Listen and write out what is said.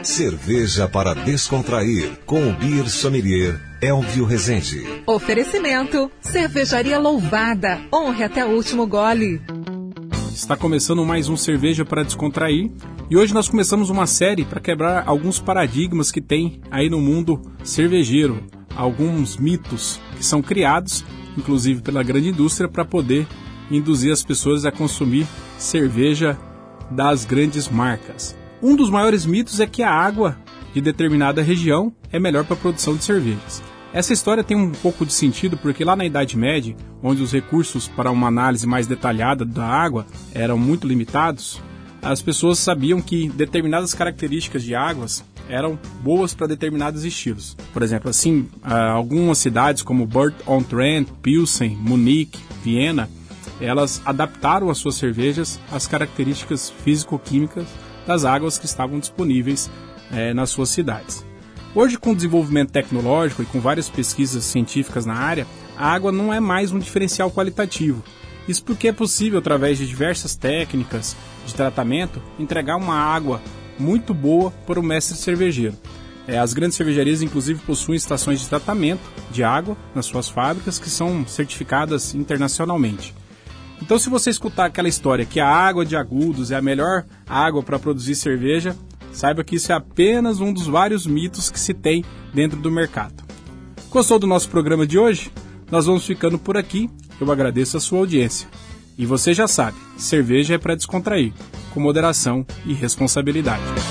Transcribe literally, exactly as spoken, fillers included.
Cerveja para descontrair, com o Beer Sommelier Elvio Rezende. Oferecimento, Cervejaria Louvada, honre até o último gole. Está começando mais um Cerveja para Descontrair e hoje nós começamos uma série para quebrar alguns paradigmas que tem aí no mundo cervejeiro, alguns mitos que são criados, inclusive pela grande indústria, para poder induzir as pessoas a consumir cerveja das grandes marcas. Um dos maiores mitos é que a água de determinada região é melhor para a produção de cervejas. Essa história tem um pouco de sentido porque lá na Idade Média, onde os recursos para uma análise mais detalhada da água eram muito limitados, as pessoas sabiam que determinadas características de águas eram boas para determinados estilos. Por exemplo, assim, algumas cidades como Burnt-on-Trent, Pilsen, Munique, Viena, elas adaptaram as suas cervejas às características físico-químicas das águas que estavam disponíveis é, nas suas cidades. Hoje, com o desenvolvimento tecnológico e com várias pesquisas científicas na área, a água não é mais um diferencial qualitativo. Isso porque é possível, através de diversas técnicas de tratamento, entregar uma água muito boa para o mestre cervejeiro. É, as grandes cervejarias, inclusive, possuem estações de tratamento de água nas suas fábricas que são certificadas internacionalmente. Então, se você escutar aquela história que a água de Agudos é a melhor água para produzir cerveja, saiba que isso é apenas um dos vários mitos que se tem dentro do mercado. Gostou do nosso programa de hoje? Nós vamos ficando por aqui. Eu agradeço a sua audiência. E você já sabe, cerveja é para descontrair, com moderação e responsabilidade.